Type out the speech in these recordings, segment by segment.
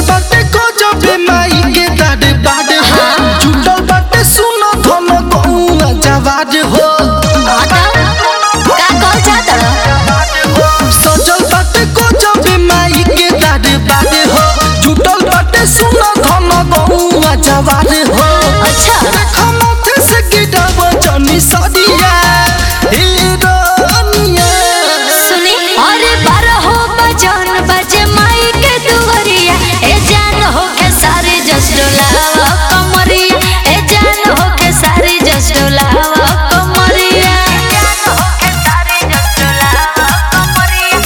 बाटे को जब माई के दाढ़ बाढ़ हो जुटल बाटे सुनो धन गौआ जवाज हो सजल बाटे को जब माई के दाढ़ बाढ़ हो जुटल बाटे सुनो धन गौआ जवाज हो देखा माथे से गिरब जनी सदिया हीरोनिया सुनी अरे 12 बजन बजे माई के दुवरिया ए जान हो के सारे जस्ट लावा कमरिया ए जान हो के सारे जस्ट लावा कमरिया जान हो के सारे जस्ट लावा कमरिया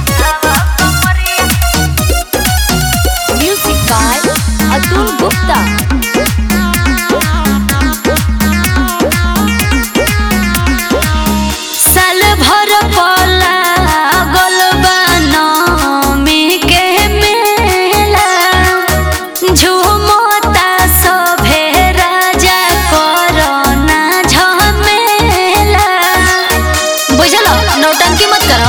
म्यूजिक बाय अतुल गुप्ता साल भर पला गोलबानमी के मेला झुमता सभे राजा करना झमेला बुझल नौटंकी मत करो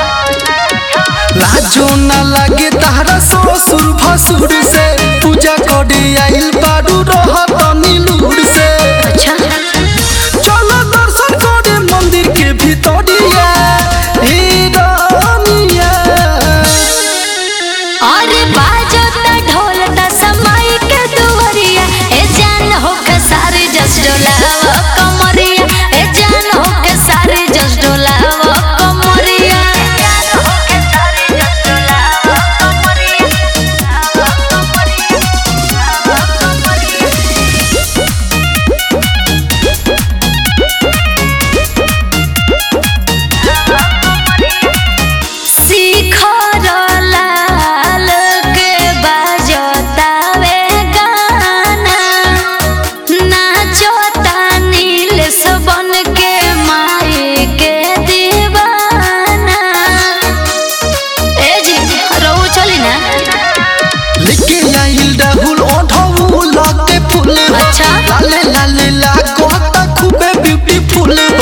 लाजो न लगे तारा ससुर भसुर से पूजा करे आइल बाडू रहत नीलूर से अच्छा चलो दर्शन करे मंदिर के भीतरिया हीरोनिया अरे बाजता ढोलता समय के दुवरिया ए जान हो के सारे जस्ट लावा कमरिया ए जान हो के सारे जस्ट लावा कमरिया जान हो के सारे जस्ट लावा कमरिया शिखर लाल के बजतावे गाना नाचता नीलेश बन के माई के दीवाना ए जी रहू चली ना लेके आइल राहुल ओढ़ऊ लगे फूल अच्छा। लाले लाले लागो खूबे ब्यूटीफुल